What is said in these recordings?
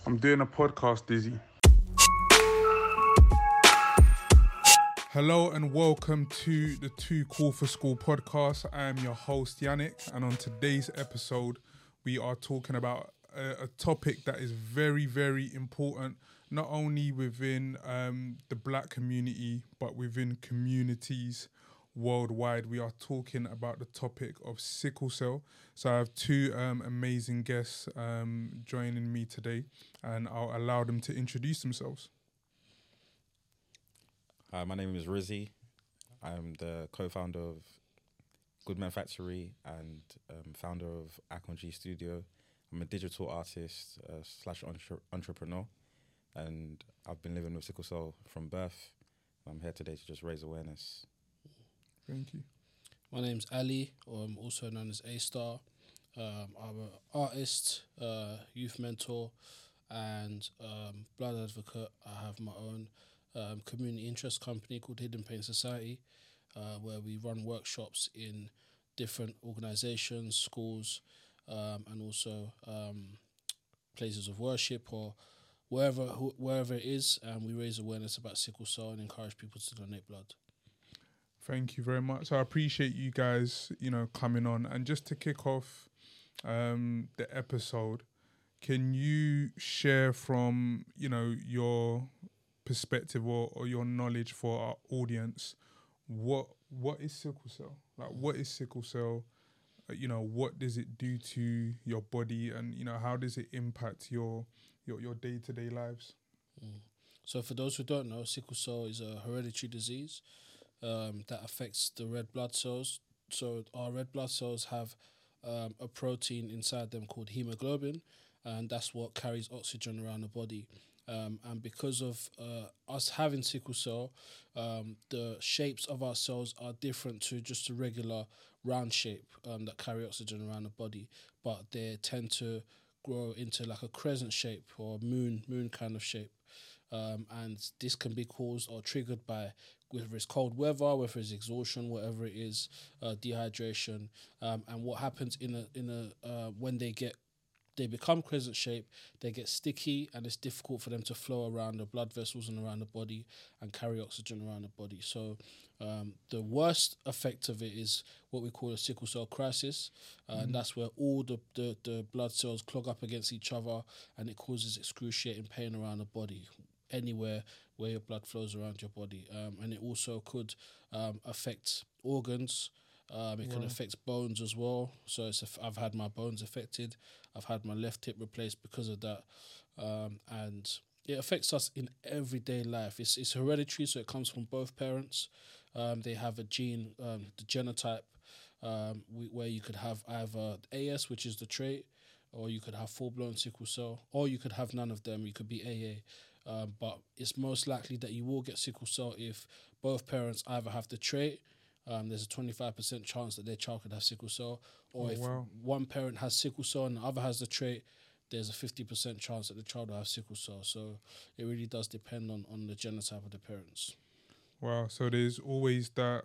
I'm doing a podcast, Dizzy. Hello and welcome to the Too Cool for School podcast. I am your host, Yannick, and on today's episode, we are talking about a topic that is very, very important, not only within the black community, but within communities worldwide. We are talking about the topic of sickle cell. So I have two amazing guests joining me today, and I'll allow them to introduce themselves. Hi, my name is Rizzy. I'm the co-founder of Goodman Factory and founder of Akon G Studio. I'm a digital artist slash entrepreneur, and I've been living with sickle cell from birth. I'm here today to just raise awareness. Thank you. My name's Ali, or I'm also known as A-Star. I'm an artist, youth mentor, and blood advocate. I have my own community interest company called Hidden Pain Society, where we run workshops in different organisations, schools, and also places of worship or wherever it is, and we raise awareness about sickle cell and encourage people to donate blood. Thank you very much. So I appreciate you guys, coming on. And just to kick off the episode, can you share from, your perspective or your knowledge for our audience, what is sickle cell? Like, what is sickle cell? What does it do to your body, and how does it impact your day-to-day lives? So for those who don't know, sickle cell is a hereditary disease that affects the red blood cells. So our red blood cells have a protein inside them called hemoglobin, and that's what carries oxygen around the body. And because of us having sickle cell, the shapes of our cells are different to just a regular round shape that carry oxygen around the body, but they tend to grow into like a crescent shape or moon kind of shape. And this can be caused or triggered by whether it's cold weather, whether it's exhaustion, whatever it is, dehydration. And what happens when they become crescent shape, they get sticky and it's difficult for them to flow around the blood vessels and around the body and carry oxygen around the body. So the worst effect of it is what we call a sickle cell crisis, and that's where all the blood cells clog up against each other and it causes excruciating pain around the body, anywhere where your blood flows around your body. And it also could affect organs. It can affect bones as well. So I've had my bones affected. I've had my left hip replaced because of that. And it affects us in everyday life. It's hereditary, so it comes from both parents. They have a gene, the genotype, where you could have either AS, which is the trait, or you could have full-blown sickle cell, or you could have none of them. You could be AA. But it's most likely that you will get sickle cell if both parents either have the trait. There's a 25% chance that their child could have sickle cell, or one parent has sickle cell and the other has the trait, there's a 50% chance that the child will have sickle cell. So it really does depend on the genotype of the parents. Wow. So there's always that.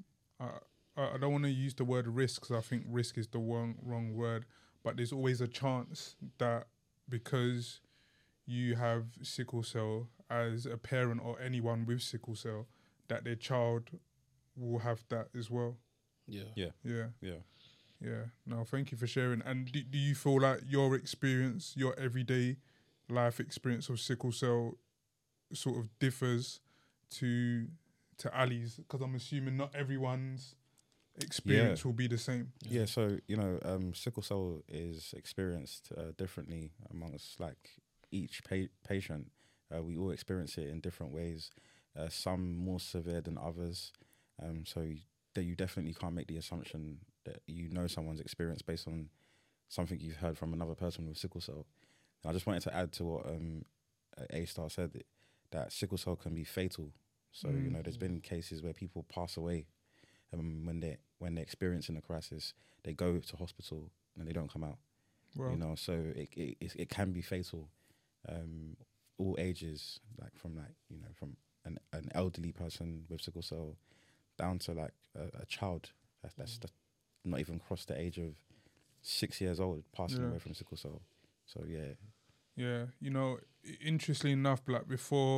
I don't want to use the word risk because I think risk is the wrong word, but there's always a chance that because you have sickle cell as a parent or anyone with sickle cell, that their child will have that as well. Yeah. No, thank you for sharing. And do you feel like your experience, your everyday life experience of sickle cell sort of differs to Ali's? Because I'm assuming not everyone's experience will be the same. Yeah, so, sickle cell is experienced differently amongst each patient. We all experience it in different ways, some more severe than others. So that you definitely can't make the assumption that someone's experience based on something you've heard from another person with sickle cell. And I just wanted to add to what A-Star said, that sickle cell can be fatal. So, there's been cases where people pass away when they're experiencing a crisis. They go to hospital and they don't come out. Wow. So it can be fatal. All ages, from an elderly person with sickle cell down to a child that's not even crossed the age of 6 years old passing away from sickle cell. So Yeah, you know, interestingly enough, like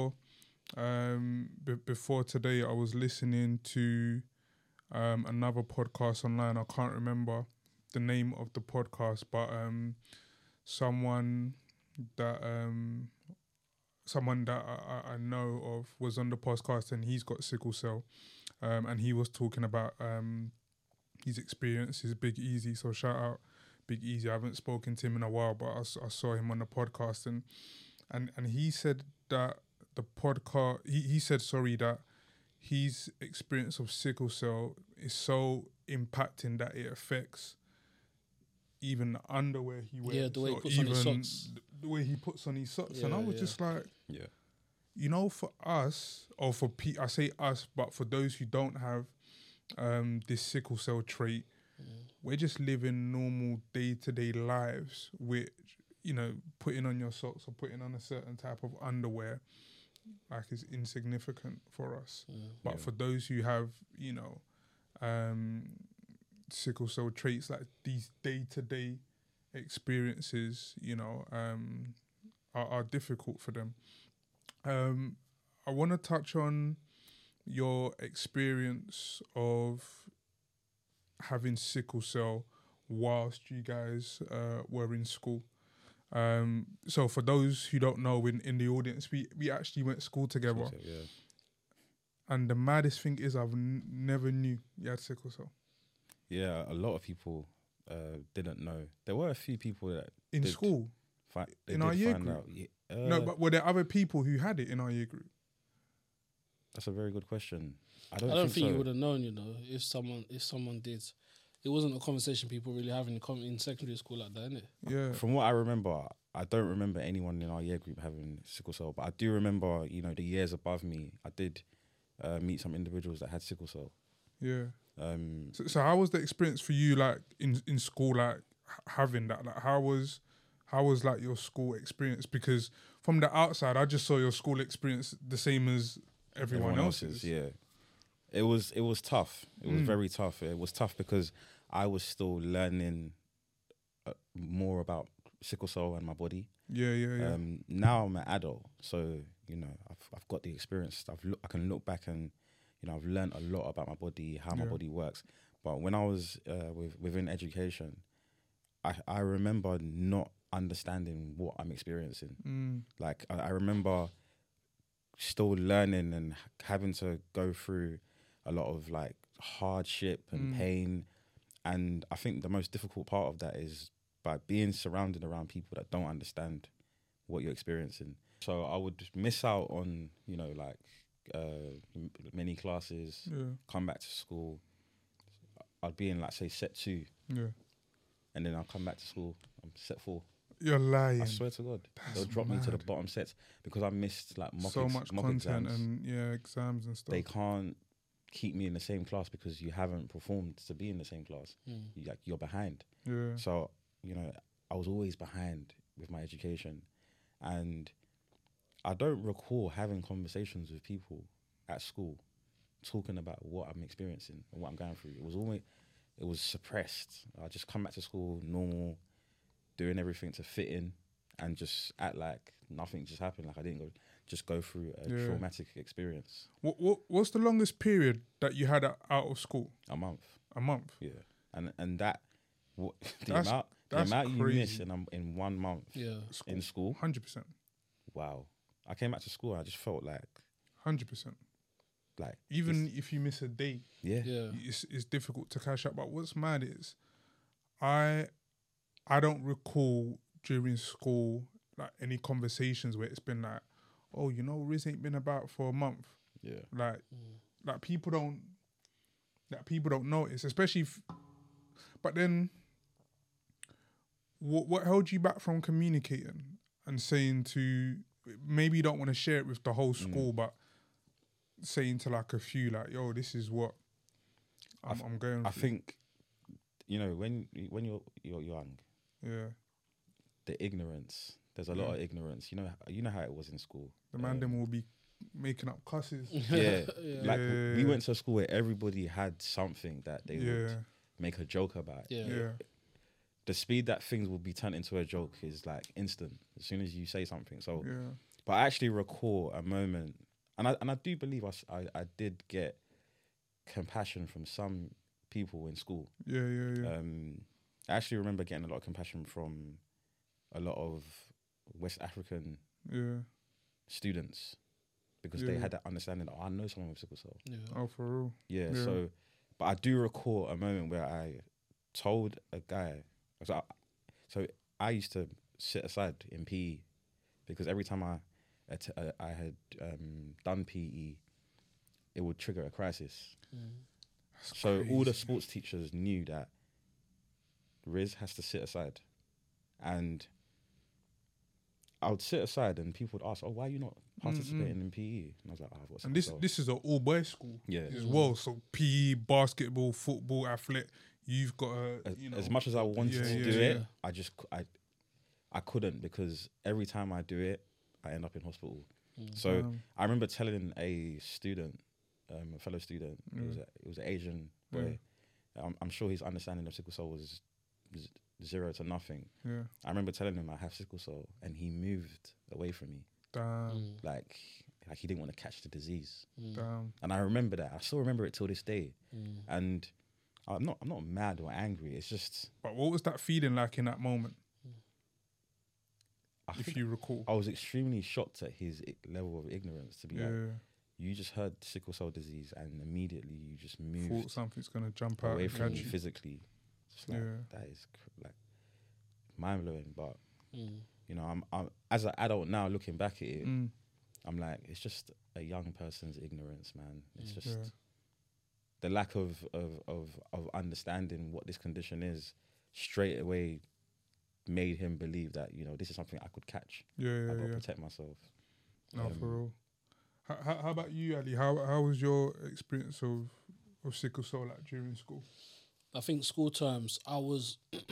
before today, I was listening to another podcast online. I can't remember the name of the podcast, but someone that I know of was on the podcast, and he's got sickle cell, and he was talking about his experiences. Big Easy, so shout out Big Easy. I haven't spoken to him in a while, but I saw him on the podcast, and he said that the podcast. He said sorry that his experience of sickle cell is so impacting that it affects even the underwear he wears. Yeah, the way he or puts on his even socks. the way he puts on his socks. And I Yeah, was yeah. just like, Yeah. you know, for us, or for I say us, but for those who don't have this sickle cell trait, we're just living normal day-to-day lives, which, you know, putting on your socks or putting on a certain type of underwear, like, is insignificant for us. But Yeah. for those who have, you know, sickle cell traits, like these day-to-day experiences, you know, are difficult for them. I want to touch on your experience of having sickle cell whilst you guys were in school. So for those who don't know, in the audience, we actually went to school together. Yeah. And the maddest thing is I've never knew you had sickle cell. Yeah, a lot of people didn't know. There were a few people that In did school? they in did our year find group? out. Yeah, No, but were there other people who had it in our year group? that's a very good question. I I don't, don't think so. you would have known, you know, if someone did. It wasn't a conversation people really have in secondary school like that, innit? Yeah. From what I remember, I don't remember anyone in our year group having sickle cell, but I do remember, you know, the years above me, I did meet some individuals that had sickle cell. Yeah. Um, So how was the experience for you, like in school, like having that? Like how was like your school experience? Because from the outside, I just saw your school experience the same as everyone else's. Yeah. It was tough. It was very tough. It was tough because I was still learning more about sickle cell and my body. Yeah. Now I'm an adult, so you know I've got the experience. I can look back and, you know, I've learned a lot about my body, how my Yeah. body works. But when I was within education, I remember not understanding what I'm experiencing. Like I remember still learning and having to go through a lot of like hardship and pain. And I think the most difficult part of that is by being surrounded around people that don't understand what you're experiencing. So I would miss out on, you know, like many classes, Yeah. come back to school. I'd be in, like, say, set 2, Yeah. and then I'll come back to school, I'm set 4. You're lying. I swear to God. They'll drop me to the bottom sets because I missed, like, mock much mock content exams. and exams and stuff. They can't keep me in the same class because you haven't performed to be in the same class. You're behind. Yeah. So, you know, I was always behind with my education. And I don't recall having conversations with people at school talking about what I'm experiencing and what I'm going through. It was suppressed. I just come back to school normal, doing everything to fit in and just act like nothing just happened. Like I didn't go through a traumatic experience. What's the longest period that you had out of school? A month. A month. Yeah. And that, the That's amount you crazy. miss in 1 month in school. 100%. Wow. I came back to school and I just felt like 100%. like Even if you miss a day, yeah. it's difficult to catch up. But what's mad is, I don't recall during school like any conversations where it's been like, oh, you know, Riz ain't been about for a month. Yeah. Like people don't notice, especially. But then, what held you back from communicating and saying to, maybe you don't want to share it with the whole school, but saying to like a few, like, yo, this is what I'm going through. I think, you know, when you're young, yeah, the ignorance. There's a lot of ignorance. You know how it was in school. the man them will be making up cusses. Yeah. Like Yeah. we went to a school where everybody had something that they would Yeah, make a joke about. Yeah. yeah, the speed that things will be turned into a joke is like instant as soon as you say something. So, Yeah. but I actually recall a moment, and I do believe I did get compassion from some people in school. Yeah. I actually remember getting a lot of compassion from a lot of West African Yeah. students because Yeah. they had that understanding that I know someone with sickle cell. Yeah. Oh, for real. Yeah, Yeah. so, but I do recall a moment where I told a guy, so I used to sit aside in PE because every time I had done PE, it would trigger a crisis. That's So all the crazy. sports teachers knew that Riz has to sit aside, and I would sit aside, and people would ask, "Oh, why are you not participating in PE?" And I was like, "Oh, I've got And sickle cell." this is an all boys school Yeah. as well. So PE, basketball, football, athlete. You've got to, As much as I wanted Yeah, to yeah, do yeah. it, I couldn't because every time I do it, I end up in hospital. So I remember telling a student, a fellow student, it was an Asian boy. I'm sure his understanding of sickle cell was zero to nothing. Yeah. I remember telling him I have sickle cell, and he moved away from me, Damn. like he didn't want to catch the disease. Damn. And I remember that. I still remember it till this day. And I'm not mad or angry. It's just But what was that feeling like in that moment, I if think you recall? I was extremely shocked at his level of ignorance. To be Yeah. like, you just heard sickle cell disease, and immediately you just Thought moved something's gonna jump out away and from catch me you. physically. Just like, Yeah. that is like mind blowing. But you know, I'm as an adult now looking back at it, I'm like, it's just a young person's ignorance, man. It's just Yeah. the lack of understanding what this condition is. Straight away, made him believe that, you know, this is something I could catch. Yeah. I gotta Yeah. protect myself. No, for real. How about you, Ali? How was your experience of sickle cell like during school? I think school times, I was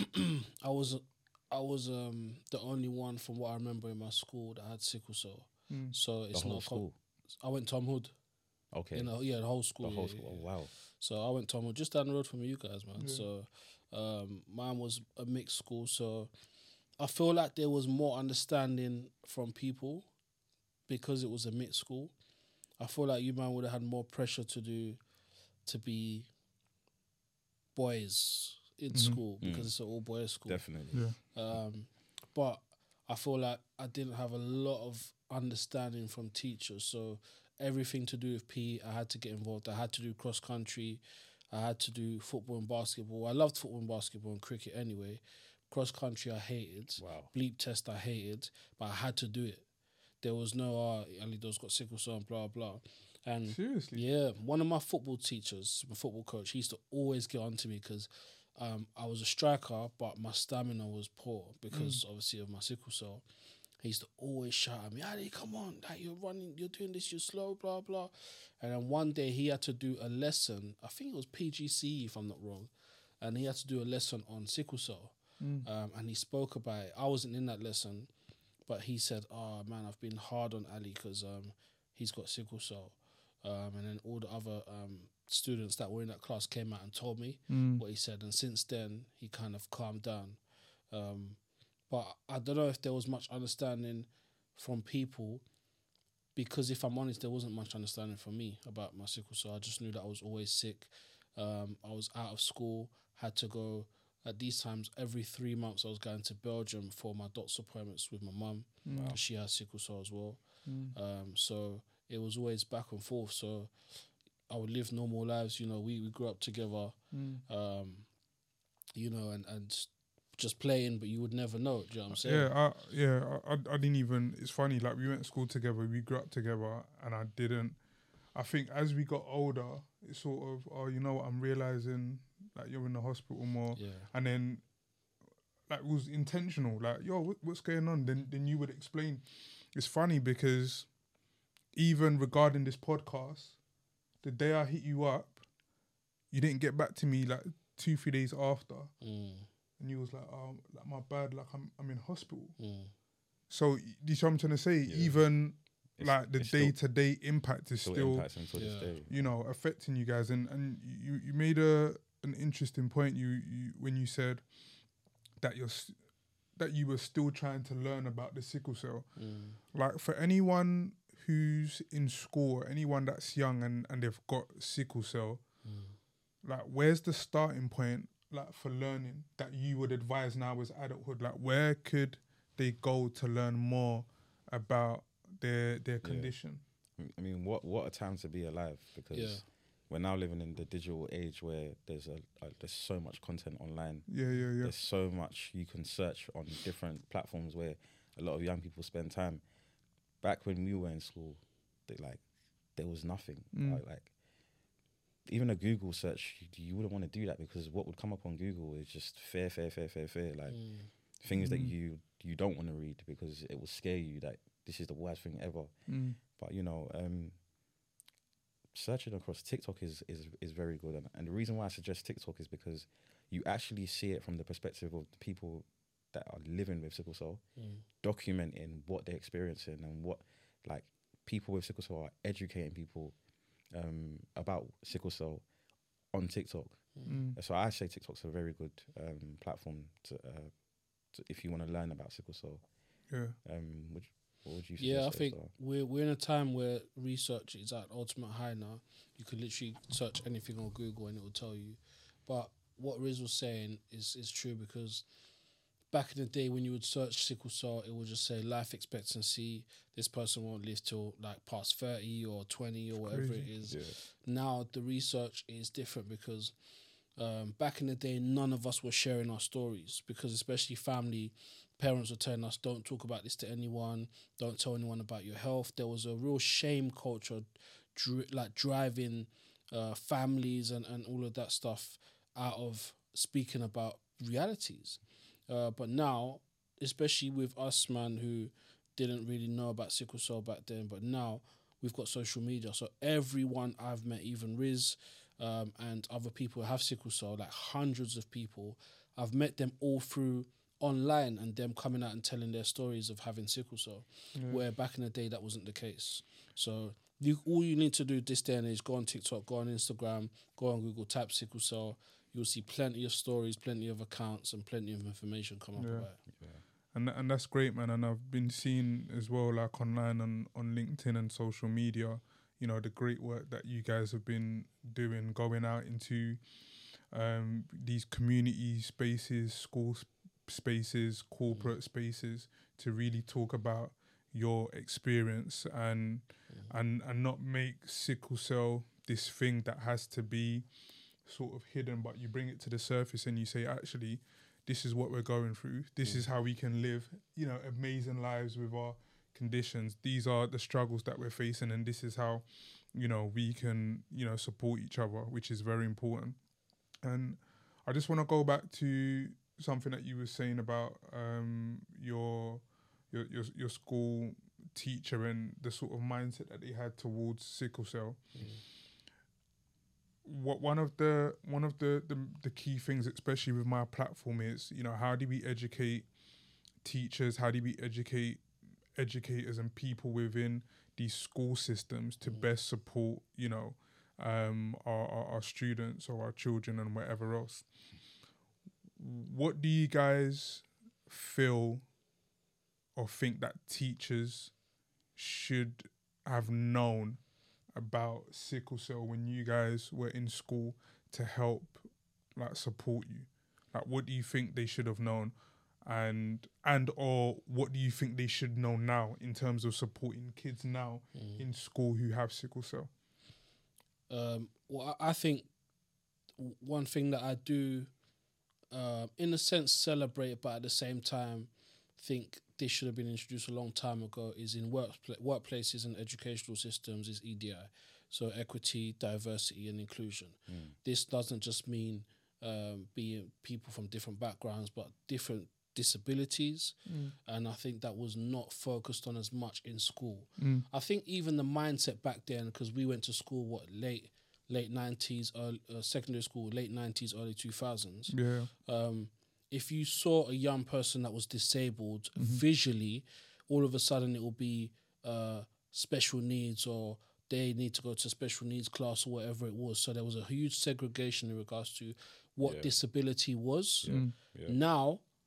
the only one from what I remember in my school that had sickle cell. So The it's whole not school. I went Tom Hood. Okay. The whole school. The whole yeah, school. yeah, Oh, wow. So I went Tom Hood just down the road from you guys, man. Yeah. So mine was a mixed school. So I feel like there was more understanding from people because it was a mixed school. I feel like you man would have had more pressure to be boys in school because it's an all boys school. Definitely. Yeah. But I feel like I didn't have a lot of understanding from teachers. So everything to do with PE, I had to get involved. I had to do cross country. I had to do football and basketball. I loved football and basketball and cricket anyway. Cross country I hated. Wow. Bleep test I hated, but I had to do it. There was no, Alido's got sickle cell and blah, blah. And Seriously? yeah, one of my football teachers, my football coach, he used to always get on to me because I was a striker, but my stamina was poor because obviously of my sickle cell. He used to always shout at me, Ali, come on, like you're running, you're doing this, you're slow, blah, blah. And then one day he had to do a lesson, I think it was PGCE if I'm not wrong, and he had to do a lesson on sickle cell. And he spoke about it. I wasn't in that lesson, but he said, oh man, I've been hard on Ali because he's got sickle cell. And then all the other students that were in that class came out and told me what he said. And since then, he kind of calmed down. But I don't know if there was much understanding from people because if I'm honest, there wasn't much understanding from me about my sickle cell. I just knew that I was always sick. I was out of school, had to go at these times every 3 months. I was going to Belgium for my doctor's appointments with my mum. She has sickle cell as well. So it was always back and forth. So I would live normal lives. You know, we grew up together, you know, and just playing, but you would never know. Do you know what I'm saying? I didn't even. It's funny. Like we went to school together, we grew up together, and I didn't. I think as we got older, it's sort of, oh, you know what? I'm realizing like you're in the hospital more, and then like it was intentional. Like, yo, what's going on? Then you would explain. It's funny because even regarding this podcast, the day I hit you up, you didn't get back to me like 2-3 days after. And you was like, oh, like my bad, like I'm in hospital. So you see what I'm trying to say? Even like the day-to-day impact is still impacting to this day. you know, affecting you guys. And you made an interesting point. You when you said that that you were still trying to learn about the sickle cell. Mm. Like for anyone who's in school, anyone that's young and they've got sickle cell, like where's the starting point like for learning that you would advise now as adulthood? Like where could they go to learn more about their condition? I mean, what a time to be alive, because we're now living in the digital age where there's so much content online. Yeah. There's so much you can search on different platforms where a lot of young people spend time. Back when we were in school, there was nothing. Like even a Google search, you wouldn't want to do that, because what would come up on Google is just fear. Like things that you don't want to read, because it will scare you that this is the worst thing ever. But searching across TikTok is very good, and the reason why I suggest TikTok is because you actually see it from the perspective of the people that are living with sickle cell, documenting what they're experiencing, and what like people with sickle cell are educating people about sickle cell on TikTok. So I say TikTok's a very good platform to if you want to learn about sickle cell. What would you suggest? Yeah, I think we're in a time where research is at ultimate high now. You could literally search anything on Google and it will tell you. But what Riz was saying is true, because back in the day when you would search sickle cell, it would just say life expectancy, this person won't live till like past 30 or 20 or whatever it is. Yeah. Now the research is different, because back in the day, none of us were sharing our stories, because especially family, parents were telling us, don't talk about this to anyone, don't tell anyone about your health. There was a real shame culture driving families and all of that stuff out of speaking about realities. But now, especially with us, man, who didn't really know about sickle cell back then, but now we've got social media. So everyone I've met, even Riz and other people who have sickle cell, like hundreds of people, I've met them all through online, and them coming out and telling their stories of having sickle cell, where back in the day that wasn't the case. So all you need to do this day and age, go on TikTok, go on Instagram, go on Google, type sickle cell. You'll see plenty of stories, plenty of accounts, and plenty of information come up about it. Yeah. And that's great, man. And I've been seeing as well, like online on LinkedIn and social media, the great work that you guys have been doing, going out into these community spaces, school spaces, corporate spaces, to really talk about your experience and not make sickle cell this thing that has to be sort of hidden, but you bring it to the surface and you say, actually, this is what we're going through. This is how we can live, amazing lives with our conditions. These are the struggles that we're facing, and this is how, we can, support each other, which is very important. And I just want to go back to something that you were saying about your school teacher and the sort of mindset that they had towards sickle cell. What one of the key things, especially with my platform, is how do we educate teachers? How do we educate educators and people within these school systems to best support our students or our children and whatever else? What do you guys feel or think that teachers should have known about sickle cell when you guys were in school to help support you? What do you think they should have known, and or what do you think they should know now in terms of supporting kids now in school who have sickle cell? Well, I think one thing that I do, in a sense, celebrate, but at the same time think this should have been introduced a long time ago, is in workplaces and educational systems, is EDI. So equity, diversity and inclusion. This doesn't just mean being people from different backgrounds, but different disabilities. And I think that was not focused on as much in school. I think even the mindset back then, because we went to school, late 90s, secondary school, late 90s, early 2000s. Yeah. If you saw a young person that was disabled visually, all of a sudden it will be special needs, or they need to go to special needs class or whatever it was. So there was a huge segregation in regards to what disability was. Now,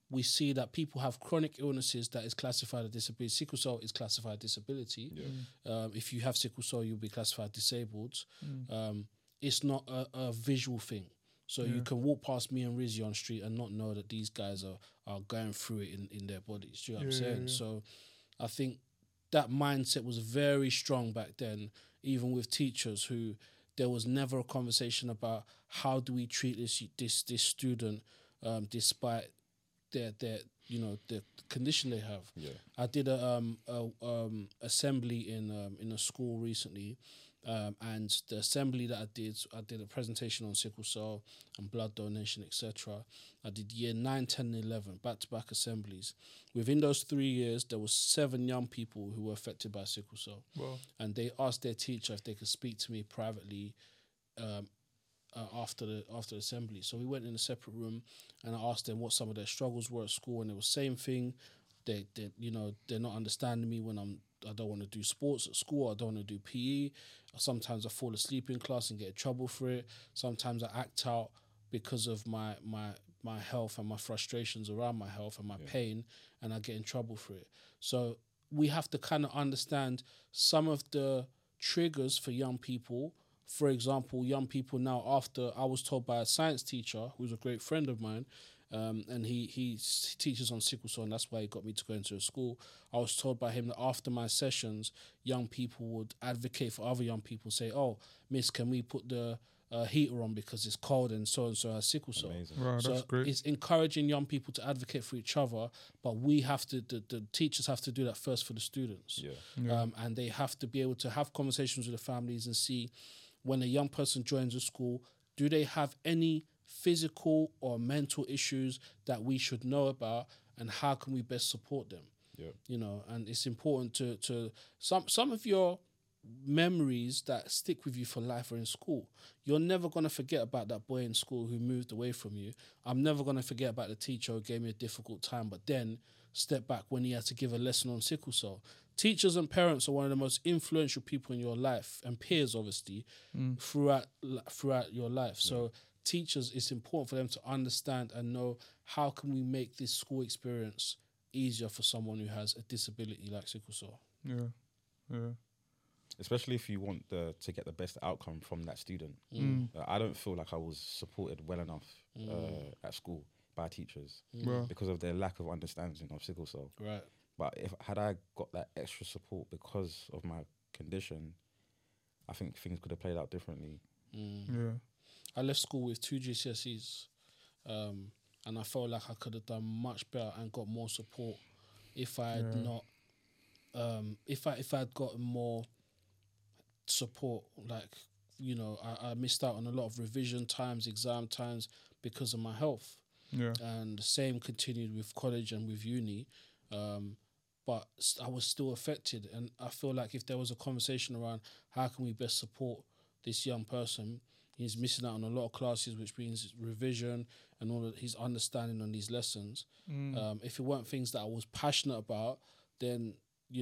we see that people have chronic illnesses that is classified as disability. Sickle cell is classified disability. If you have sickle cell, you'll be classified disabled. It's not a visual thing. So you can walk past me and Rizzy on the street and not know that these guys are going through it in their bodies. Do you know what I'm saying? So I think that mindset was very strong back then, even with teachers who there was never a conversation about how do we treat this student despite their the condition they have. I did a assembly in a school recently. And the assembly that I did a presentation on sickle cell and blood donation, etc. I did year 9, 10, and 11, back-to-back assemblies. Within those 3 years, there was 7 young people who were affected by sickle cell. Wow. And they asked their teacher if they could speak to me privately after the assembly. So we went in a separate room and I asked them what some of their struggles were at school, and it was same thing. They're not understanding me when I don't want to do sports at school. I don't want to do PE. Sometimes I fall asleep in class and get in trouble for it. Sometimes I act out because of my health and my frustrations around my health and my pain, and I get in trouble for it. So we have to kind of understand some of the triggers for young people. For example, young people now, after I was told by a science teacher, who's a great friend of mine, and he teaches on sickle cell, and that's why he got me to go into a school. I was told by him that after my sessions, young people would advocate for other young people, say, "Oh, miss, can we put the heater on because it's cold and so has sickle cell." Right, So that's great. it's encouraging young people to advocate for each other, but we have to, the teachers have to do that first for the students. And they have to be able to have conversations with the families and see when a young person joins a school, do they have any physical or mental issues that we should know about, and how can we best support them? And it's important to some of your memories that stick with you for life are in school. You're never going to forget about that boy in school who moved away from you. I'm never going to forget about the teacher who gave me a difficult time, but then step back when he had to give a lesson on sickle cell. Teachers and parents are one of the most influential people in your life, and peers, obviously, throughout your life. So teachers, it's important for them to understand and know how can we make this school experience easier for someone who has a disability like sickle cell. Especially if you want to get the best outcome from that student. I don't feel like I was supported well enough at school by teachers because of their lack of understanding of sickle cell. Right. But had I got that extra support because of my condition, I think things could have played out differently. I left school with 2 GCSEs, and I felt like I could have done much better and got more support if I had not, if I had gotten more support. Like, I missed out on a lot of revision times, exam times because of my health. And the same continued with college and with uni. But I was still affected, and I feel like if there was a conversation around how can we best support this young person, he's missing out on a lot of classes, which means revision and all of his understanding on these lessons. If it weren't things that I was passionate about, then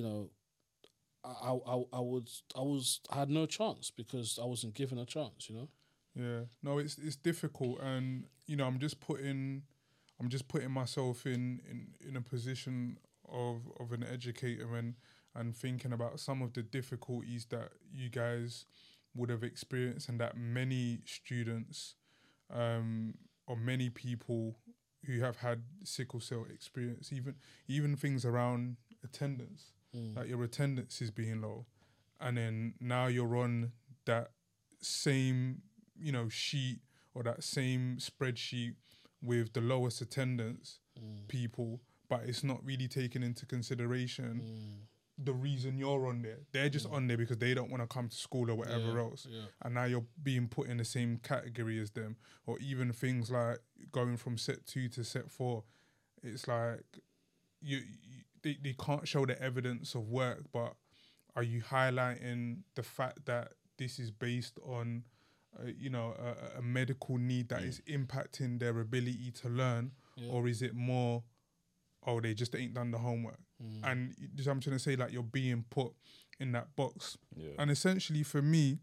I had no chance because I wasn't given a chance. No, it's difficult, and I'm just putting myself in a position of an educator and thinking about some of the difficulties that you guys would have experienced, and that many students or many people who have had sickle cell experience, even things around attendance, like your attendance is being low, and then now you're on that same sheet or that same spreadsheet with the lowest attendance people, but it's not really taken into consideration the reason you're on there. They're just on there because they don't want to come to school or whatever else. And now you're being put in the same category as them. Or even things like going from set 2 to set 4. It's like they can't show the evidence of work, but are you highlighting the fact that this is based on a medical need that is impacting their ability to learn, or is it more, they just ain't done the homework? And just, I'm trying to say, like, you're being put in that box. And essentially for me,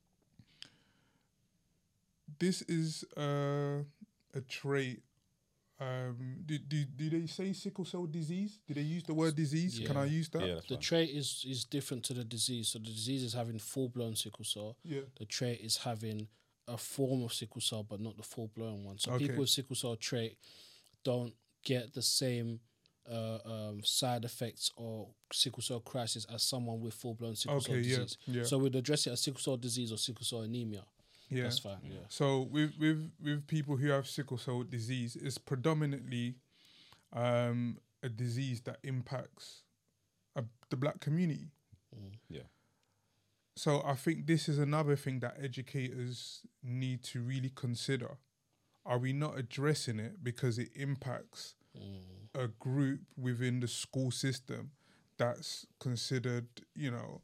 this is a trait Do they say sickle cell disease? Do they use the word disease? Can I Yeah. use that? Yeah, that's The fine. trait is different to the disease. So the disease is having full blown sickle cell. Yeah. The trait is having a form of sickle cell, but not the full blown one. So Okay. people with sickle cell trait don't get the same side effects or sickle cell crisis as someone with full blown sickle cell Okay, yeah, disease. yeah. So we'd address it as sickle cell disease or sickle cell anemia. Yeah. That's fine. Yeah. So with people who have sickle cell disease, it's predominantly a disease that impacts the black community. Yeah. So I think this is another thing that educators need to really consider. Are we not addressing it because it impacts a group within the school system that's considered, you know,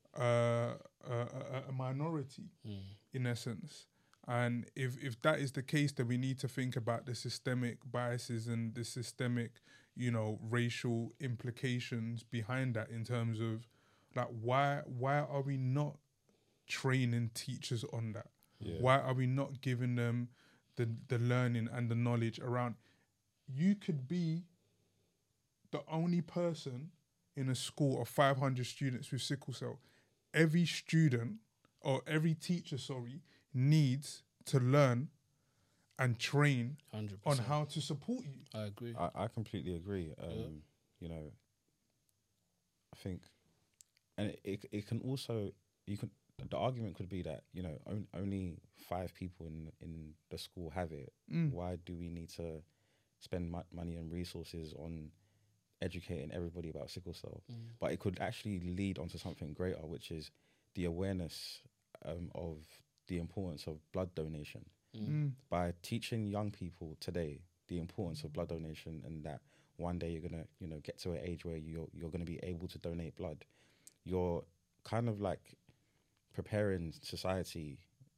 a minority in essence? And if that is the case, then we need to think about the systemic biases and the systemic, you know, racial implications behind that in terms of like why are we not training teachers on that? Yeah. Why are we not giving them the learning and the knowledge around? You could be the only person in a school of 500 students with sickle cell. Every student or every teacher, needs to learn and train 100%. on how to support you. I agree. I completely agree. You know, I think, and it can also, the argument could be that, you know, only 5 people in the school have it. Why do we need to spend money and resources on educating everybody about sickle cell? But it could actually lead onto something greater, which is the awareness of the importance of blood donation. By teaching young people today the importance of blood donation, and that one day you're gonna, you know, get to an age where you're gonna be able to donate blood, you're kind of like preparing society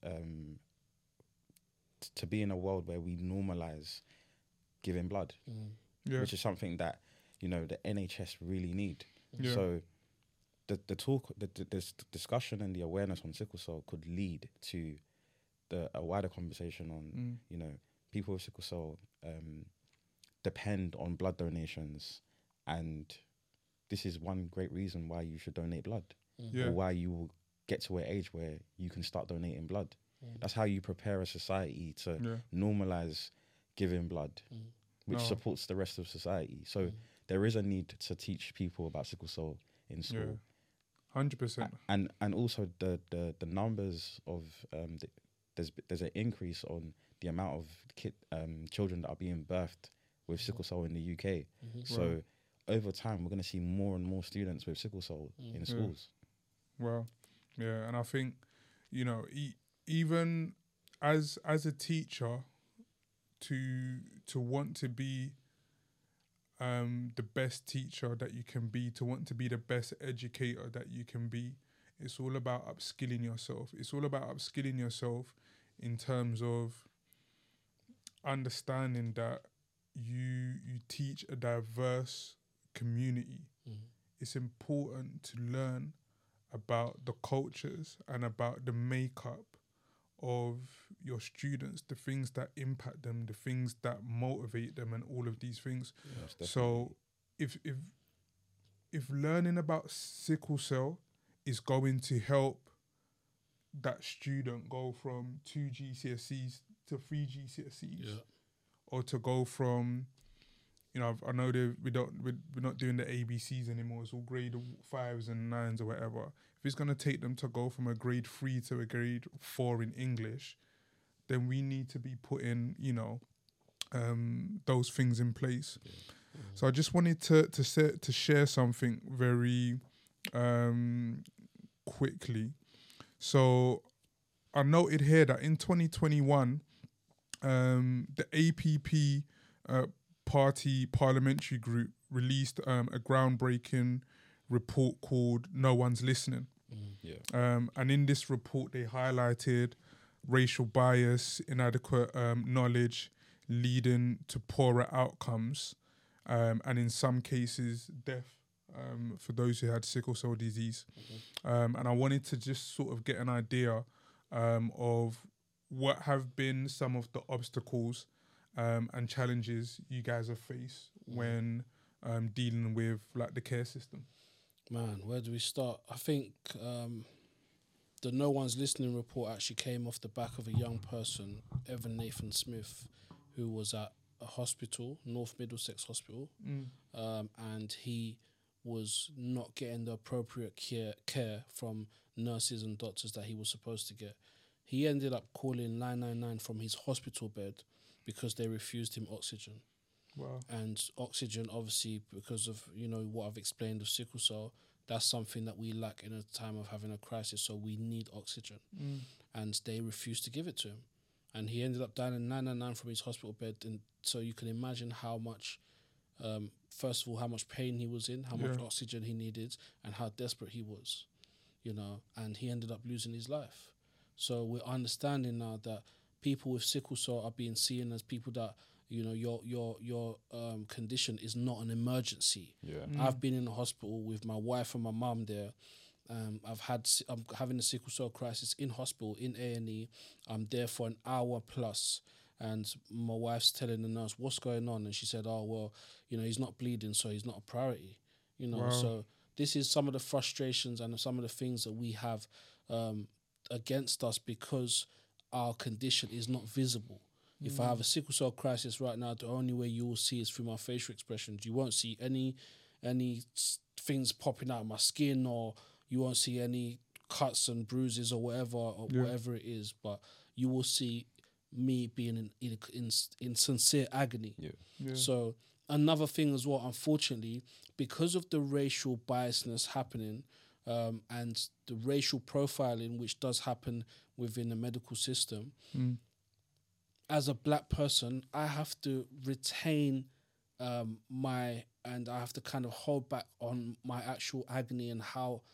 to be in a world where we normalize giving blood, which is something that, you know, the NHS really need. Yeah. So this discussion and the awareness on sickle cell could lead to a wider conversation on, you know, people with sickle cell depend on blood donations, and this is one great reason why you should donate blood, Yeah. or why you will get to an age where you can start donating blood. That's how you prepare a society to normalize giving blood, which No. supports the rest of society. So there is a need to teach people about sickle cell in school. 100%. And also the numbers of there's an increase on the amount of children that are being birthed with sickle cell in the UK. So over time, we're going to see more and more students with sickle cell in schools. Well, yeah, and I think, you know, even as a teacher, to want to be the best teacher that you can be, to want to be the best educator that you can be, it's all about upskilling yourself. It's all about upskilling yourself in terms of understanding that you teach a diverse community. It's important to learn about the cultures and about the makeup of your students, the things that impact them, the things that motivate them, and all of these things. Yes, So if learning about sickle cell is going to help that student go from 2 GCSEs to 3 GCSEs, or to go from, you know, I know we're not doing the ABCs anymore. It's all grade 5s and 9s or whatever. If it's going to take them to go from a grade 3 to a grade 4 in English, then we need to be putting, you know, those things in place. So I just wanted to share something very quickly. So I noted here that in 2021, the APP party parliamentary group released a groundbreaking report called No One's Listening. And in this report, they highlighted racial bias, inadequate knowledge leading to poorer outcomes, and in some cases, death for those who had sickle cell disease. And I wanted to just sort of get an idea of what have been some of the obstacles and challenges you guys have faced when dealing with like the care system. Man, where do we start? I think the No One's Listening report actually came off the back of a young person, Evan Nathan Smith, who was at a hospital, North Middlesex Hospital, and he was not getting the appropriate care from nurses and doctors that he was supposed to get. He ended up calling 999 from his hospital bed because they refused him oxygen. Wow. And oxygen, obviously, because of, you know, what I've explained of sickle cell, that's something that we lack in a time of having a crisis. So we need oxygen. And they refused to give it to him. And he ended up dying in 999 from his hospital bed. And so you can imagine how much, first of all, how much pain he was in, how much oxygen he needed, and how desperate he was, you know. And he ended up losing his life. So we're understanding now that people with sickle cell are being seen as people that, you know, your condition is not an emergency. I've been in the hospital with my wife and my mum there. I'm having a sickle cell crisis in hospital, in A&E. I'm there for an hour plus, and my wife's telling the nurse, what's going on? And she said, oh, well, you know, he's not bleeding, so he's not a priority. You know, so this is some of the frustrations and some of the things that we have against us because our condition is not visible. If I have a sickle cell crisis right now, the only way you will see is through my facial expressions. You won't see any things popping out of my skin, or you won't see any cuts and bruises or whatever it is. But you will see me being in sincere agony. So another thing as well, unfortunately, because of the racial biasness happening and the racial profiling which does happen within the medical system, as a black person, I have to retain and I have to kind of hold back on my actual agony and how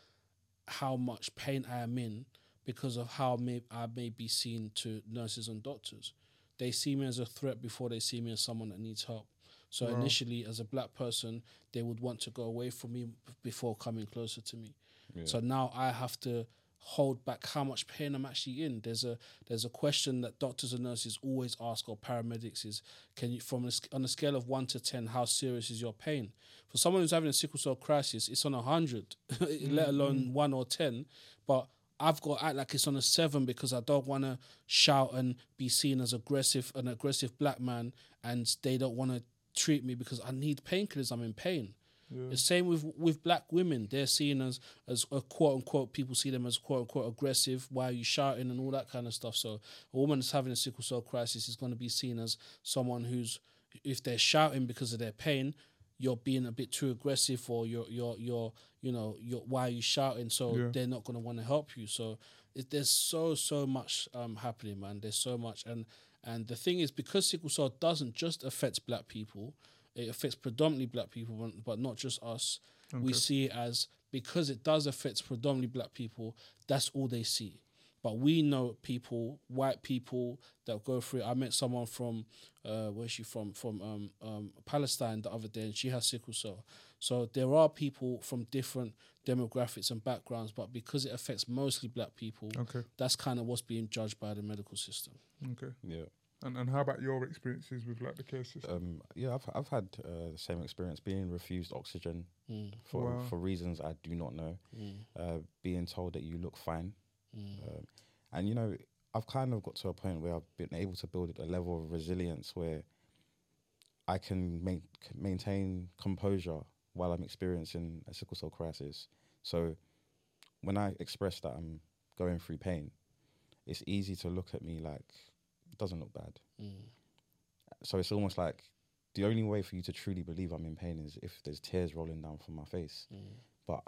much pain I am in because of how I may be seen to nurses and doctors. They see me as a threat before they see me as someone that needs help. So initially, as a black person, they would want to go away from me before coming closer to me. So now I have to hold back how much pain I'm actually in. There's a question that doctors and nurses always ask, or paramedics, is can you, on a scale of 1 to 10, how serious is your pain? For someone who's having a sickle cell crisis, it's on 100, let alone 1 or 10. But I've got to act like it's on a 7 because I don't want to shout and be seen as an aggressive black man, and they don't want to treat me because I need painkillers. I'm in pain. The same with black women. They're seen as a quote unquote, people see them as quote unquote aggressive. Why are you shouting and all that kind of stuff? So a woman that's having a sickle cell crisis is going to be seen as someone who's, if they're shouting because of their pain, you're being a bit too aggressive, or you're why are you shouting? So they're not going to want to help you. So there's so much happening, man. There's so much, and the thing is, because sickle cell doesn't just affect black people. It affects predominantly black people, but not just us. Okay. We see it as, because it does affect predominantly black people, that's all they see. But we know people, white people, that go through it. I met someone from, where's she from? From Palestine the other day, and she has sickle cell. So there are people from different demographics and backgrounds, but because it affects mostly black people, that's kind of what's being judged by the medical system. Okay. Yeah. And how about your experiences with like the care system? I've had the same experience, being refused oxygen for reasons I do not know, being told that you look fine, and you know, I've kind of got to a point where I've been able to build a level of resilience where I can maintain composure while I'm experiencing a sickle cell crisis. So when I express that I'm going through pain, it's easy to look at me like, doesn't look bad. So it's almost like the only way for you to truly believe I'm in pain is if there's tears rolling down from my face. But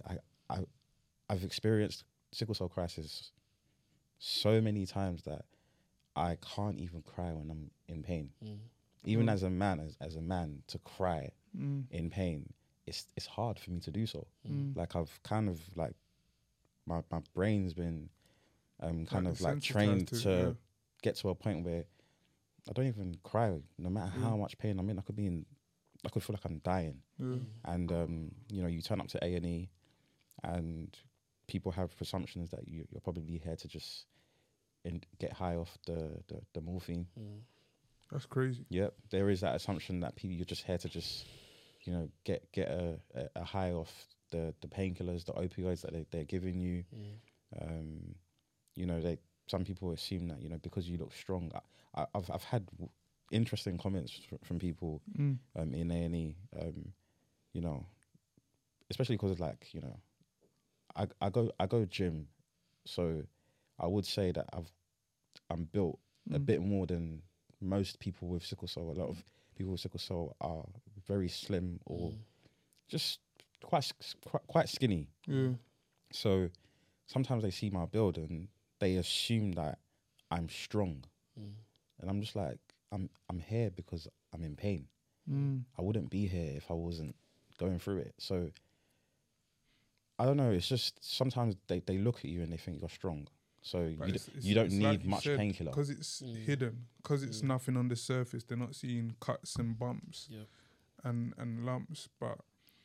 I've experienced sickle cell crisis so many times that I can't even cry when I'm in pain. Even as a man, to cry in pain, it's hard for me to do so. Like I've kind of like my brain's been kind of like trained to get to a point where I don't even cry, no matter how much pain I'm in. I could feel like I'm dying. And you know, you turn up to A&E, and people have presumptions that you're probably here to just get high off the morphine. That's crazy. Yep, there is that assumption that people, you're just here to just, you know, get a high off the painkillers, the opioids that they're giving you. You know, some people assume that, you know, because you look strong. I've had interesting comments from people in A&E. You know, especially because, like, you know, I go gym, so I would say that I'm built a bit more than most people with sickle cell. A lot of people with sickle cell are very slim or just quite skinny. Yeah. So sometimes they see my build and they assume that I'm strong, and I'm just like, I'm here because I'm in pain. I wouldn't be here if I wasn't going through it. So I don't know. It's just sometimes they look at you and they think you're strong. So you don't need much painkiller because it's hidden. Because it's nothing on the surface. They're not seeing cuts and bumps and lumps. But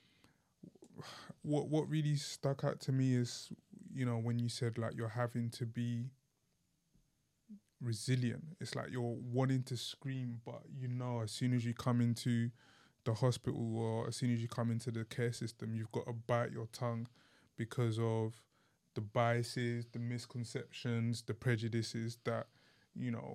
what really stuck out to me is, you know, when you said like you're having to be resilient. It's like you're wanting to scream, but you know, as soon as you come into the hospital or as soon as you come into the care system, you've got to bite your tongue because of the biases, the misconceptions, the prejudices that, you know,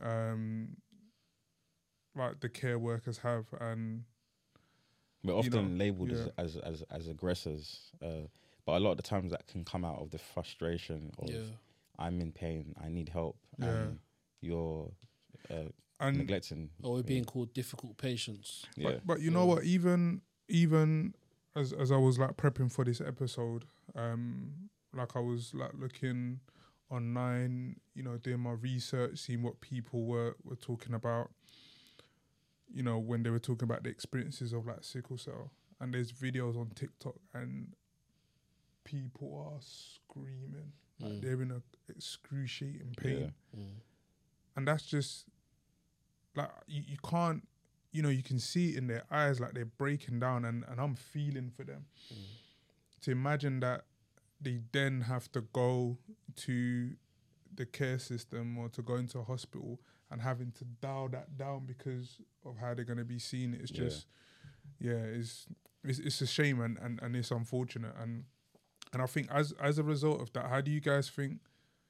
like the care workers have. And we're often labelled as aggressors, but a lot of the times that can come out of the frustration of I'm in pain, I need help, and you're neglecting. Or we're being called difficult patients. But you know what, even as I was like prepping for this episode, like I was like looking online, you know, doing my research, seeing what people were talking about, you know, when they were talking about the experiences of like sickle cell. And there's videos on TikTok and people are screaming. Like they're in a excruciating pain. And that's just like you can't, you know, you can see it in their eyes, like they're breaking down, and I'm feeling for them. To imagine that they then have to go to the care system or to go into a hospital and having to dial that down because of how they're going to be seen. It's just, it's a shame and it's unfortunate. And I think as a result of that, how do you guys think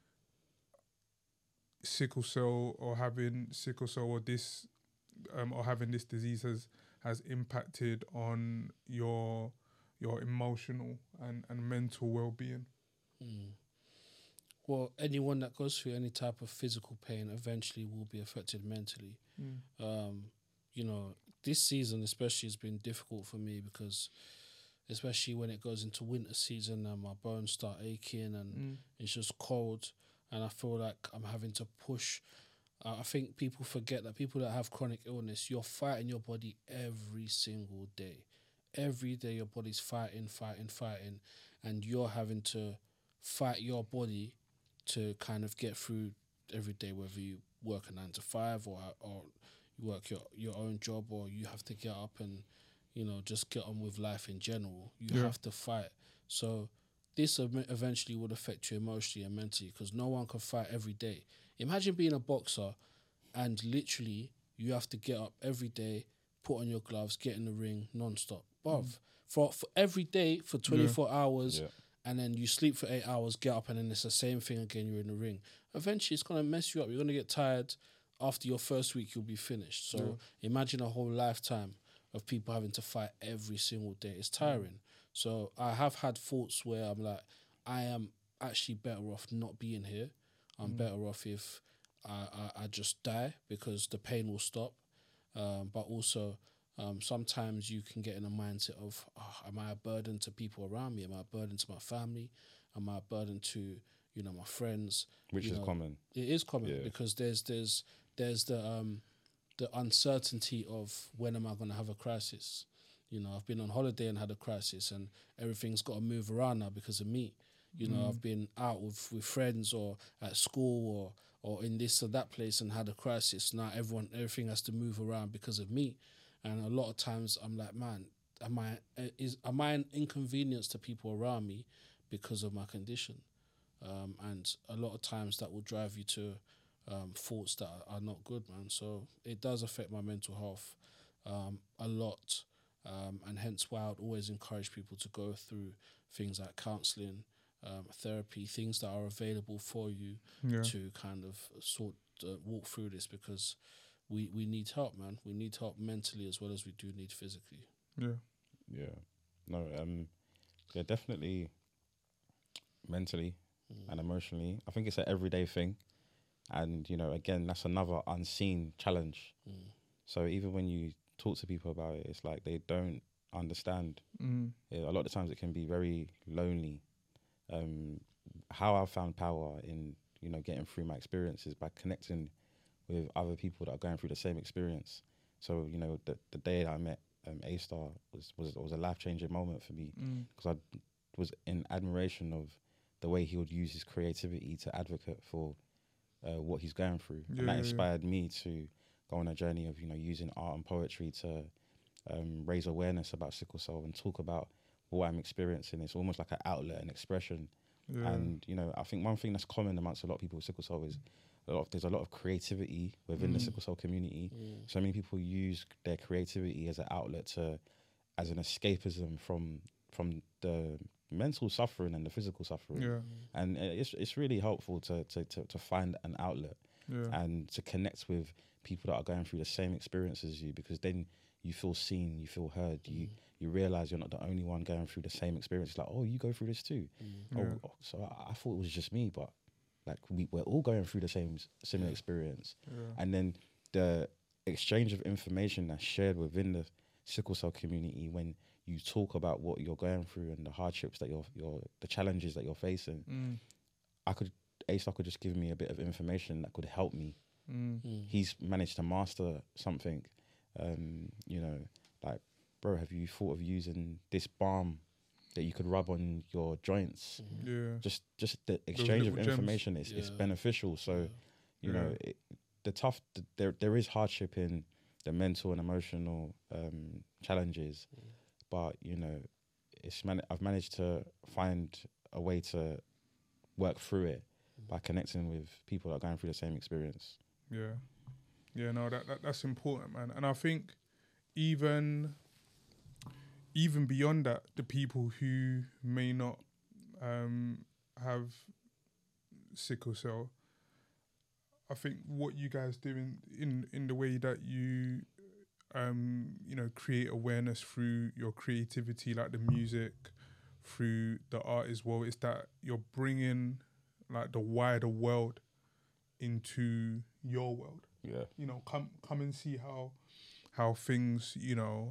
sickle cell or having sickle cell or this or having this disease has impacted on your emotional and mental well-being? Well, anyone that goes through any type of physical pain eventually will be affected mentally. You know, this season especially has been difficult for me because especially when it goes into winter season and my bones start aching and it's just cold and I feel like I'm having to push. I think people forget that people that have chronic illness, you're fighting your body every single day. Every day your body's fighting, and you're having to fight your body to kind of get through every day, whether you work a 9 to 5 or you work your own job or you have to get up and, you know, just get on with life in general. You have to fight. So this eventually would affect you emotionally and mentally because no one can fight every day. Imagine being a boxer and literally you have to get up every day, put on your gloves, get in the ring non-stop. For every day for 24 hours and then you sleep for 8 hours, get up and then it's the same thing again, you're in the ring. Eventually it's going to mess you up. You're going to get tired. After your first week, you'll be finished. So imagine a whole lifetime of people having to fight every single day. It's tiring. So I have had thoughts where I'm like, I am actually better off not being here. I'm better off if I just die because the pain will stop. But also, sometimes you can get in a mindset of, am I a burden to people around me? Am I a burden to my family? Am I a burden to, you know, my friends? Which is common. It is common because there's the uncertainty of when am I going to have a crisis. You know, I've been on holiday and had a crisis and everything's got to move around now because of me. You know, I've been out with friends or at school or in this or that place and had a crisis. Now everything has to move around because of me. And a lot of times I'm like, man, am I an inconvenience to people around me because of my condition? And a lot of times that will drive you to thoughts that are not good, man. So it does affect my mental health a lot, and hence why I would always encourage people to go through things like counselling, therapy, things that are available for you Yeah. to kind of walk through this, because we need help, man. We need help mentally as well as we do need physically. Yeah. Yeah. No, yeah, definitely mentally and emotionally. I think it's an everyday thing. And, you know, again, that's another unseen challenge. So even when you talk to people about it, it's like they don't understand. Yeah, a lot of the times it can be very lonely. How I've found power in, you know, getting through my experiences by connecting with other people that are going through the same experience. So, you know, the day that I met A-Star was a life-changing moment for me, because I was in admiration of the way he would use his creativity to advocate for what he's going through. Yeah, and that yeah, inspired me to go on a journey of, you know, using art and poetry to raise awareness about sickle cell and talk about what I'm experiencing. It's almost like an outlet, an expression. Yeah. And, you know, I think one thing that's common amongst a lot of people with sickle cell is there's a lot of creativity within the sickle cell community. So many people use their creativity as an outlet as an escapism from the mental suffering and the physical suffering. Yeah. And it's really helpful to find an outlet Yeah. and to connect with people that are going through the same experience as you, because then you feel seen, you feel heard, you realize you're not the only one going through the same experience. It's like, oh, you go through this too. Yeah. Oh, so I thought it was just me, but like we're all going through the similar experience. Yeah. And then the exchange of information that's shared within the sickle cell community, when you talk about what you're going through and the hardships that the challenges that you're facing, A-Star could just give me a bit of information that could help me. He's managed to master something. You know, like, bro, have you thought of using this balm that you could rub on your joints? Yeah. Just the exchange of little gems. information is beneficial. So, you Yeah. know, there is hardship in the mental and emotional challenges, but, you know, I've managed to find a way to work through it by connecting with people that are going through the same experience. Yeah. Yeah, no, that's important, man. And I think even beyond that, the people who may not have sickle cell, I think what you guys do in the way that you you know, create awareness through your creativity, like the music, through the art as well, is that you're bringing like the wider world into your world. Yeah. You know, come and see how things, you know,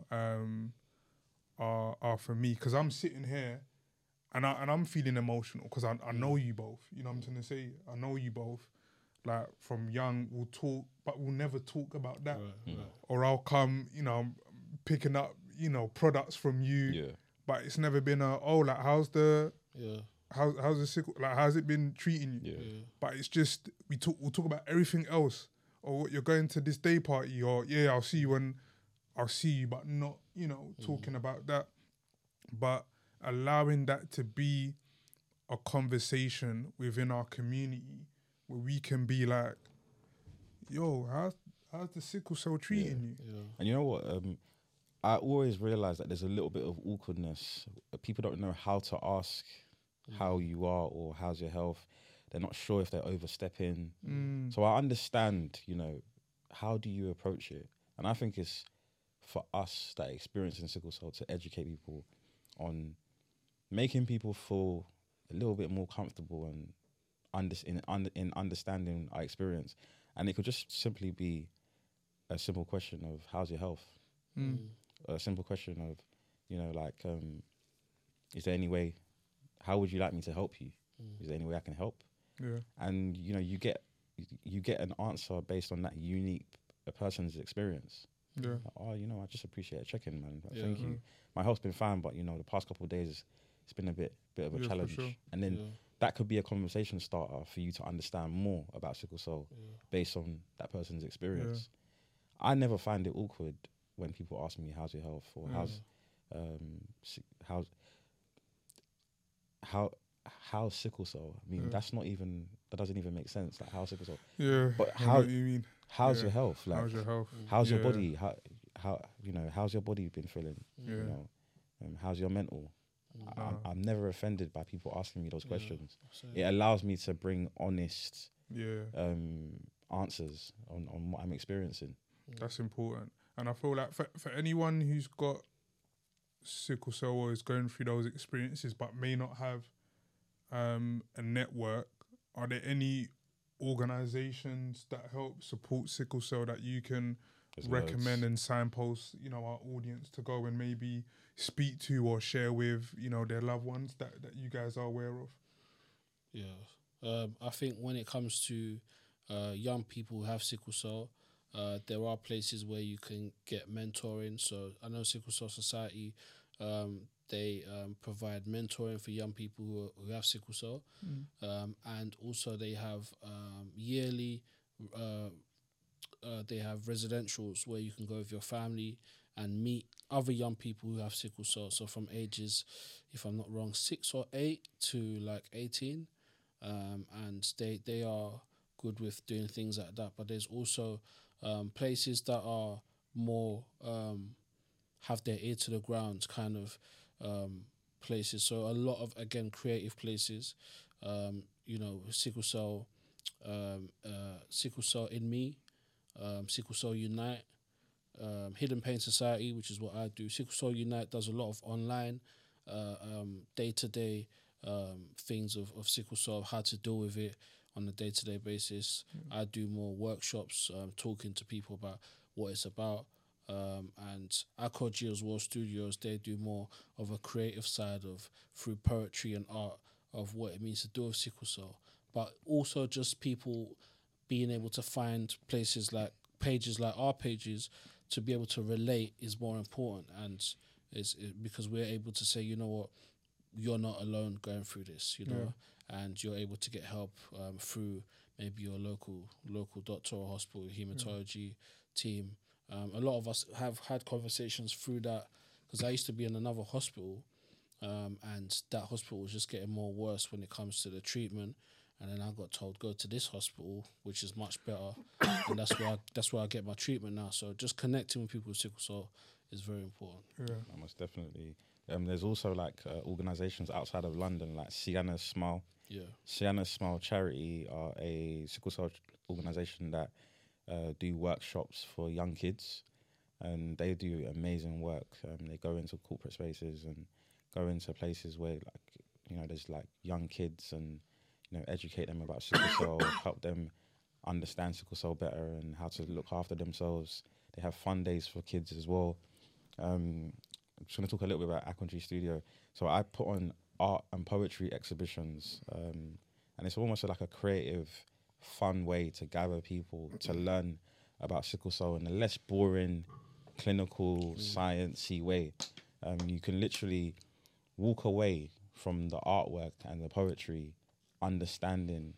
are for me, because I'm sitting here and I'm feeling emotional because I know you both. You know what I'm trying to say? I know you both. Like from young, we'll talk, but we'll never talk about that. Right. Or I'll come, you know, picking up, you know, products from you, but it's never been like how's the sickle, like how's it been treating you? Yeah. But it's just we'll talk about everything else. Or you're going to this day party, or I'll see you, but not, you know, talking about that. But allowing that to be a conversation within our community where we can be like, yo, how's the sickle cell treating you? Yeah. And you know what? I always realize that there's a little bit of awkwardness. People don't know how to ask how you are or how's your health. They're not sure if they're overstepping. So I understand, you know, how do you approach it? And I think it's for us that experiencing sickle cell to educate people on making people feel a little bit more comfortable and in understanding our experience. And it could just simply be a simple question of how's your health? A simple question of, you know, like, is there any way, how would you like me to help you? Is there any way I can help? Yeah. And, you know, you get an answer based on that unique person's experience. Yeah. Like, oh, you know, I just appreciate a check-in, man. Like, Yeah. thank you. My health's been fine, but, you know, the past couple of days, it's been a bit of a Yeah, for challenge. sure. And then that could be a conversation starter for you to understand more about sickle cell based on that person's experience. I never find it awkward when people ask me, how's your health? Or how sickle cell? I mean, Yeah. that doesn't even make sense. Like, how sickle cell? Yeah. But I know how what you mean? how's Yeah. your health? Like, How's your health? how's your Yeah. body? How how's your body been feeling? Yeah. You know, how's your mental? I'm never offended by people asking me those questions. It allows me to bring honest Yeah. answers on what I'm experiencing. That's important. And I feel like for anyone who's got sickle cell or is going through those experiences but may not have a network, are there any organizations that help support sickle cell that you can There's recommend loads. and signpost, our audience to go and maybe speak to or share with, their loved ones that you guys are aware of? Yeah. I think when it comes to young people who have sickle cell, there are places where you can get mentoring. So I know Sickle Cell Society, they provide mentoring for young people who have sickle cell. And also they have yearly, they have residentials where you can go with your family and meet other young people who have sickle cell. So from ages, if I'm not wrong, 6 or 8 to like 18. And they are good with doing things like that. But there's also places that are more have their ear to the ground kind of places. So a lot of, again, creative places. Sickle cell, Sickle Cell in Me, Sickle Cell Unite, Hidden Pain Society, which is what I do. Sickle Cell Unite does a lot of online, day-to-day things of sickle cell, how to deal with it on a day-to-day basis. I do more workshops, talking to people about what it's about. And Akoji as well Studios, they do more of a creative side of through poetry and art of what it means to deal with sickle cell. But also just people being able to find places like pages like our pages to be able to relate is more important, and because we're able to say, you know what, you're not alone going through this, and you're able to get help through maybe your local doctor or hospital hematology team. A lot of us have had conversations through that, because I used to be in another hospital, and that hospital was just getting more worse when it comes to the treatment. And then I got told, go to this hospital, which is much better, and that's where I get my treatment now. So just connecting with people with sickle cell is very important. Yeah. Most definitely. There's also like organisations outside of London, like Sienna's Smile. Yeah. Sienna's Smile Charity are a sickle cell organisation that do workshops for young kids, and they do amazing work. They go into corporate spaces and go into places where there's like young kids, and educate them about sickle cell, help them understand sickle cell better and how to look after themselves. They have fun days for kids as well. I'm just going to talk a little bit about Akonji Studio. So I put on art and poetry exhibitions, and it's almost like a creative, fun way to gather people to learn about sickle cell in a less boring, clinical, sciencey way. You can literally walk away from the artwork and the poetry understanding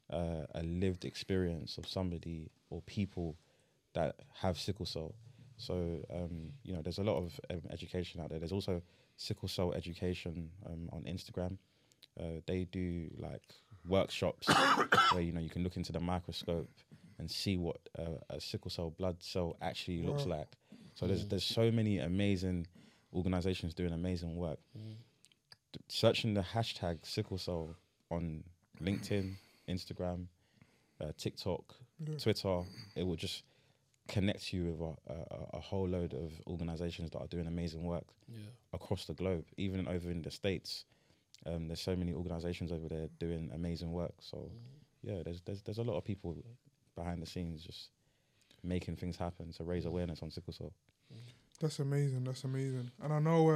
a lived experience of somebody or people that have sickle cell. So, there's a lot of education out there. There's also sickle cell education on Instagram. They do like workshops where, you can look into the microscope and see what a sickle cell blood cell actually looks like. So there's so many amazing organizations doing amazing work. Searching the hashtag sickle cell on LinkedIn, Instagram, TikTok, Twitter, it will just connect you with a whole load of organizations that are doing amazing work across the globe, even over in the States. There's so many organizations over there doing amazing work. So there's a lot of people behind the scenes just making things happen to raise awareness on sickle cell. That's amazing. And I know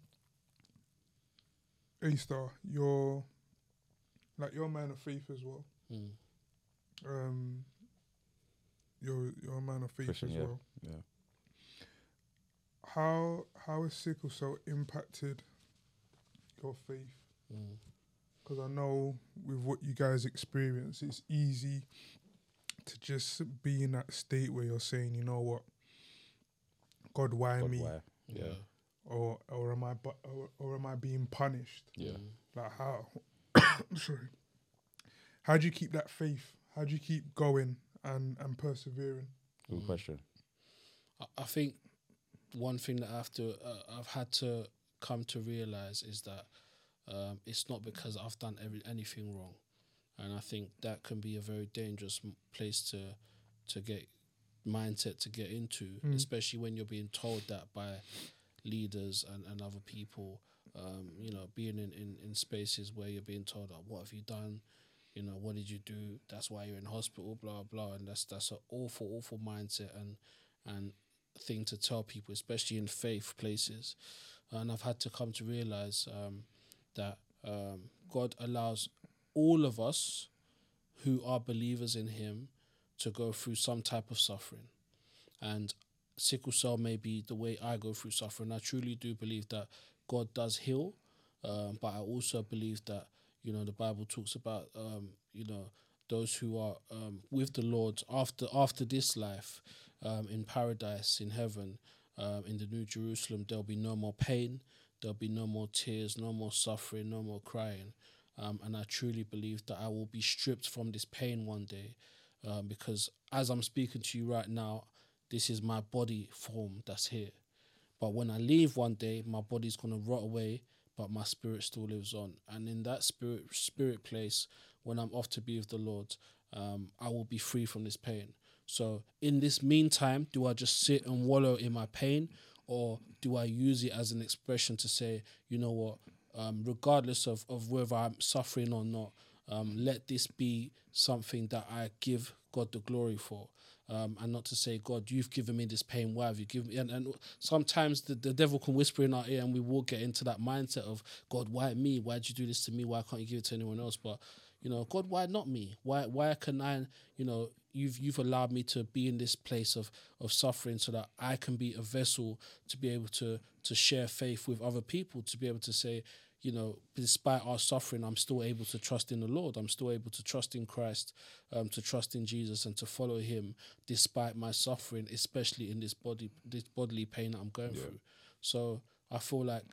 A-Star, you're a man of faith as well. You're a man of faith Christian, as yeah. well. Yeah. How has sickle cell impacted your faith? Because I know with what you guys experience, it's easy to just be in that state where you're saying, you know what, God, why me? Why? Yeah. Or am I being punished? Yeah. Like how Sorry. How do you keep that faith? How do you keep going and persevering? Good question. I think one thing that I've had to come to realize is that it's not because I've done anything wrong, and I think that can be a very dangerous place to get mindset to get into, especially when you're being told that by leaders and other people. Being in spaces where you're being told, oh, what have you done? What did you do? That's why you're in hospital, blah blah. And that's an awful mindset and thing to tell people, especially in faith places. And I've had to come to realize that God allows all of us who are believers in Him to go through some type of suffering. And sickle cell may be the way I go through suffering. I truly do believe that God does heal, but I also believe that, the Bible talks about, those who are with the Lord after this life, in paradise, in heaven, in the New Jerusalem, there'll be no more pain, there'll be no more tears, no more suffering, no more crying. And I truly believe that I will be stripped from this pain one day, because as I'm speaking to you right now, this is my body form that's here. But when I leave one day, my body's going to rot away, but my spirit still lives on. And in that spirit place, when I'm off to be with the Lord, I will be free from this pain. So in this meantime, do I just sit and wallow in my pain, or do I use it as an expression to say, you know what, regardless of whether I'm suffering or not, let this be something that I give God the glory for. And not to say, God, you've given me this pain, why have you given me? And sometimes the devil can whisper in our ear, and we will get into that mindset of, God, why me? Why did you do this to me? Why can't you give it to anyone else? But, God, why not me? Why can I, you've allowed me to be in this place of suffering so that I can be a vessel to be able to share faith with other people, to be able to say, despite our suffering, I'm still able to trust in the Lord. I'm still able to trust in Christ, to trust in Jesus and to follow Him despite my suffering, especially in this bodily pain that I'm going through. So I feel like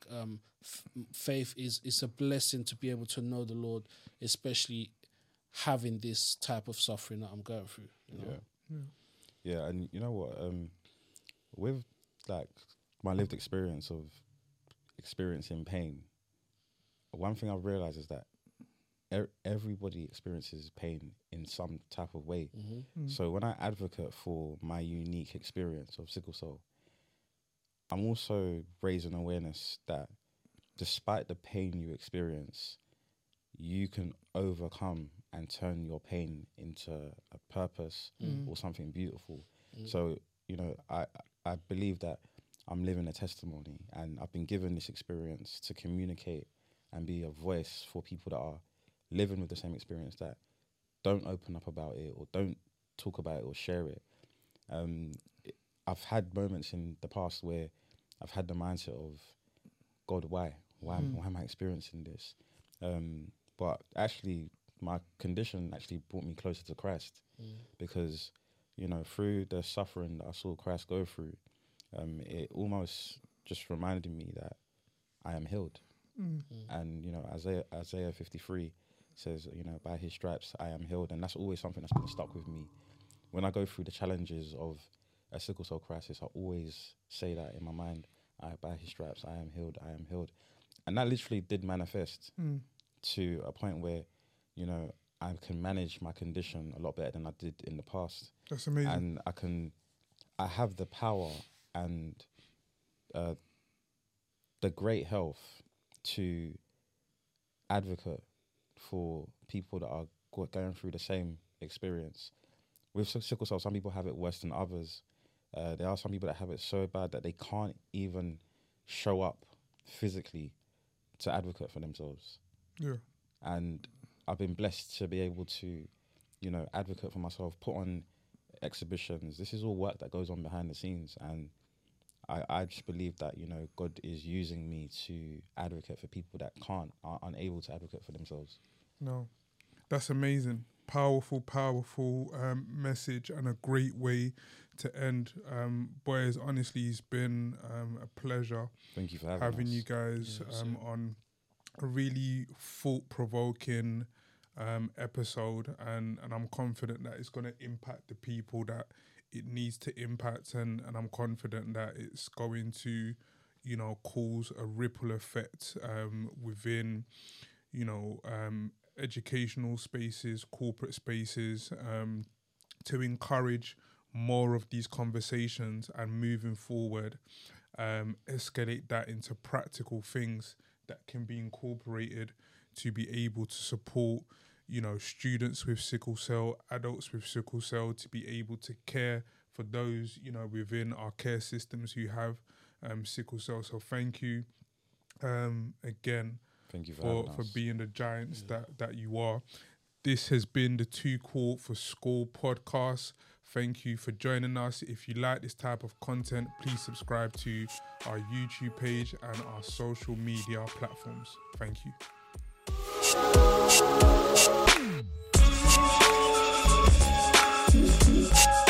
faith is a blessing to be able to know the Lord, especially having this type of suffering that I'm going through. Yeah, and you know what? With like my lived experience of experiencing pain, one thing I've realized is that everybody experiences pain in some type of way. So when I advocate for my unique experience of sickle cell, I'm also raising awareness that despite the pain you experience, you can overcome and turn your pain into a purpose or something beautiful. So, I believe that I'm living a testimony, and I've been given this experience to communicate and be a voice for people that are living with the same experience, that don't open up about it or don't talk about it or share it. I've had moments in the past where I've had the mindset of, God, why am I experiencing this? But actually, my condition actually brought me closer to Christ, because, through the suffering that I saw Christ go through, it almost just reminded me that I am healed. And, Isaiah 53 says, by His stripes I am healed. And that's always something that's been stuck with me. When I go through the challenges of a sickle cell crisis, I always say that in my mind, by His stripes I am healed, I am healed. And that literally did manifest to a point where, I can manage my condition a lot better than I did in the past. That's amazing. And I have the power and the great health to advocate for people that are going through the same experience. With sickle cell, some people have it worse than others. There are some people that have it so bad that they can't even show up physically to advocate for themselves. Yeah. And I've been blessed to be able to, advocate for myself, put on exhibitions. This is all work that goes on behind the scenes. And I just believe that, God is using me to advocate for people that are unable to advocate for themselves. No, that's amazing. Powerful message, and a great way to end. Boys, honestly, it's been a pleasure. Thank you for having you us. guys on. a really thought-provoking episode, and I'm confident that it's going to impact the people that it needs to impact, and I'm confident that it's going to, you know, cause a ripple effect within, you know, educational spaces, corporate spaces, to encourage more of these conversations and moving forward, escalate that into practical things that can be incorporated to be able to support, you know, students with sickle cell, adults with sickle cell, to be able to care for those, you know, within our care systems who have sickle cell. So thank you again Thank you for being the giants that you are. This has been the Too Cool for School podcast. Thank you for joining us. If you like this type of content, please subscribe to our YouTube page and our social media platforms. Thank you.